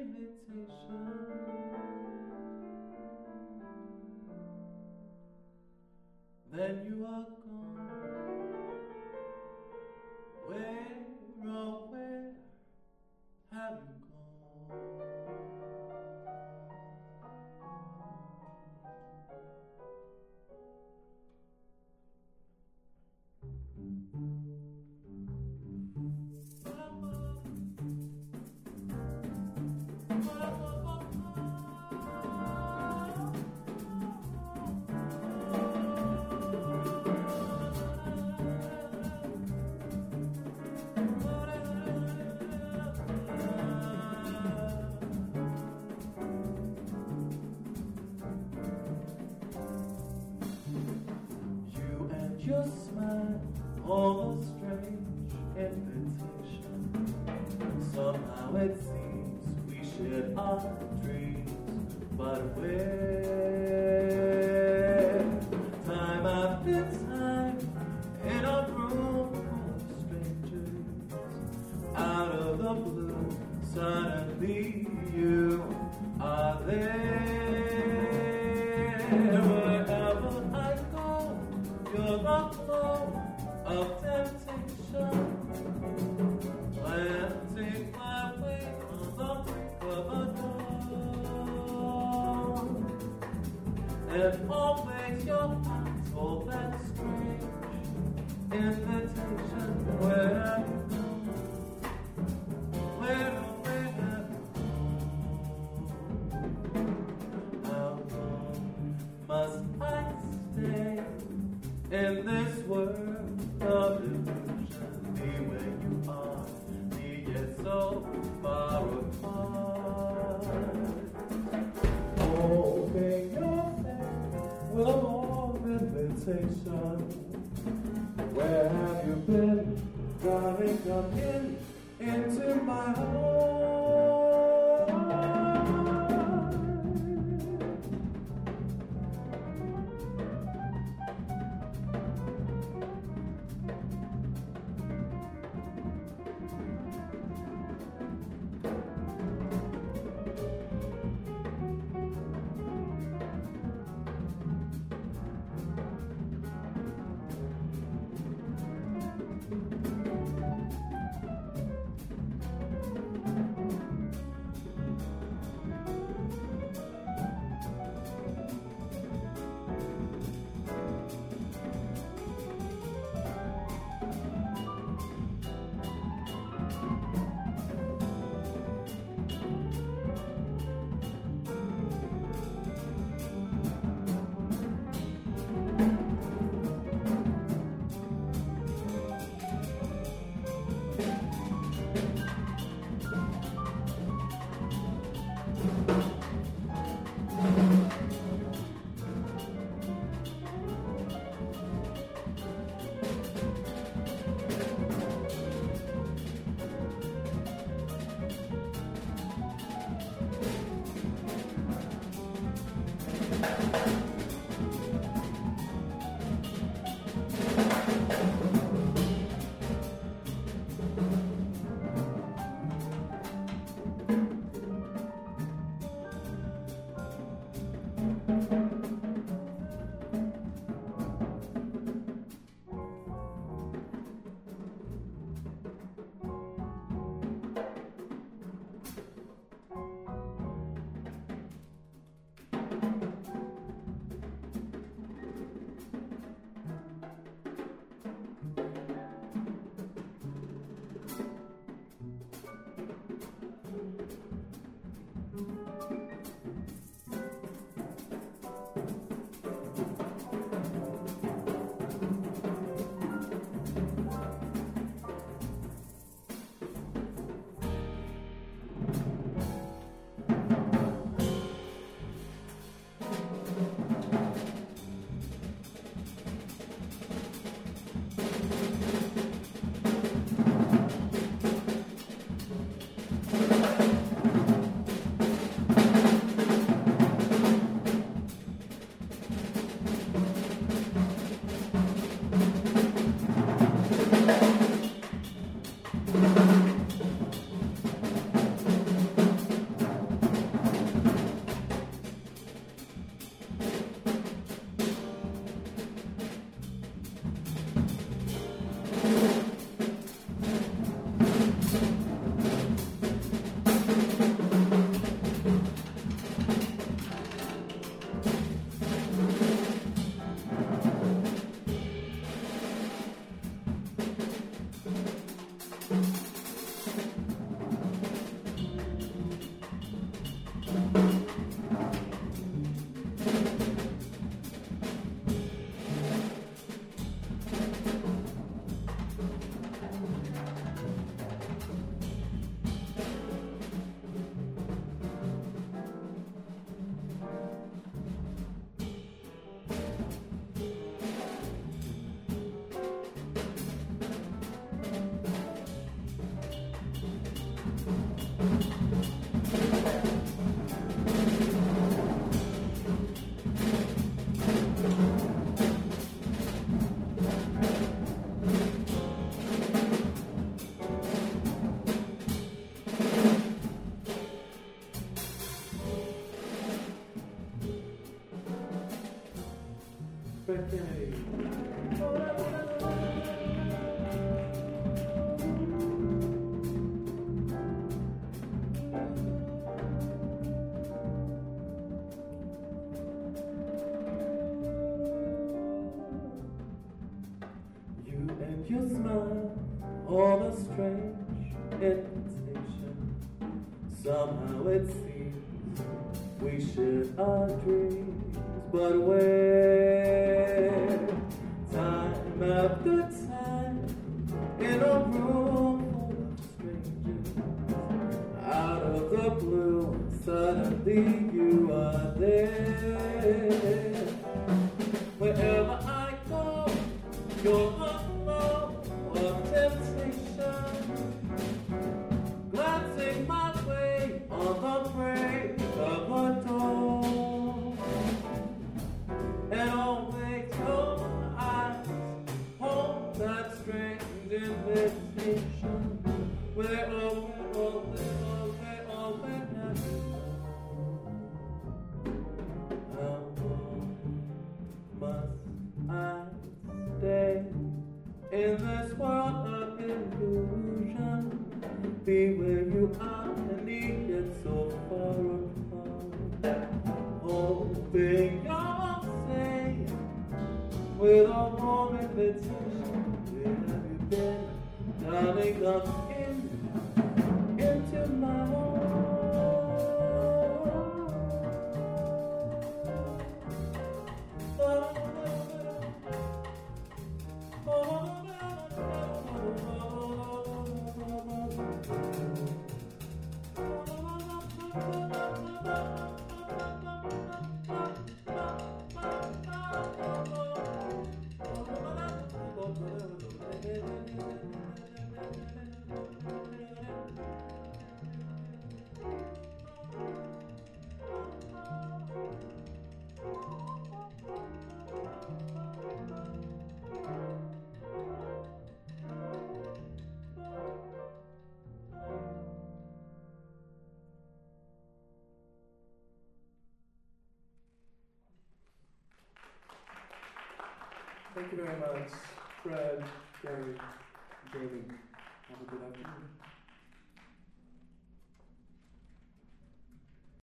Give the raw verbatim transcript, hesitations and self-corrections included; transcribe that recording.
invitation. Then you are gone. Where, oh where have you gone? Your smile, all a strange invitation. Somehow it seems we shared our dreams, but where? Time after time, in a room full of strangers, out of the blue, suddenly you are there. Wherever I go, you're the flow of temptation, planting my way on the brink of a dawn. And always your eyes hold that strange invitation. Where have you gone? Where, oh, where have you gone? How long must I stay in this world of illusion? Be where you are, be yet so far apart. Open your hand with a warm invitation. Where have you been? Darling, come in into my heart. Your smile, all a strange invitation. Somehow it seems we share our dreams, but where? Time after time, in a room full of strangers, out of the blue, suddenly you are there. Wherever I go, you're the of temptation, glancing my way on the break of a dawn, and always your eyes hold that strange invitation. We're open, open, open, open now. How long must I stay in this world of illusion? Be where you are and need it so far apart. Hoping you'll say with a warm invitation, where have you been? Darling, come in, into my home. Thank you very much, Fred, Gary, Jamie. Have a good afternoon.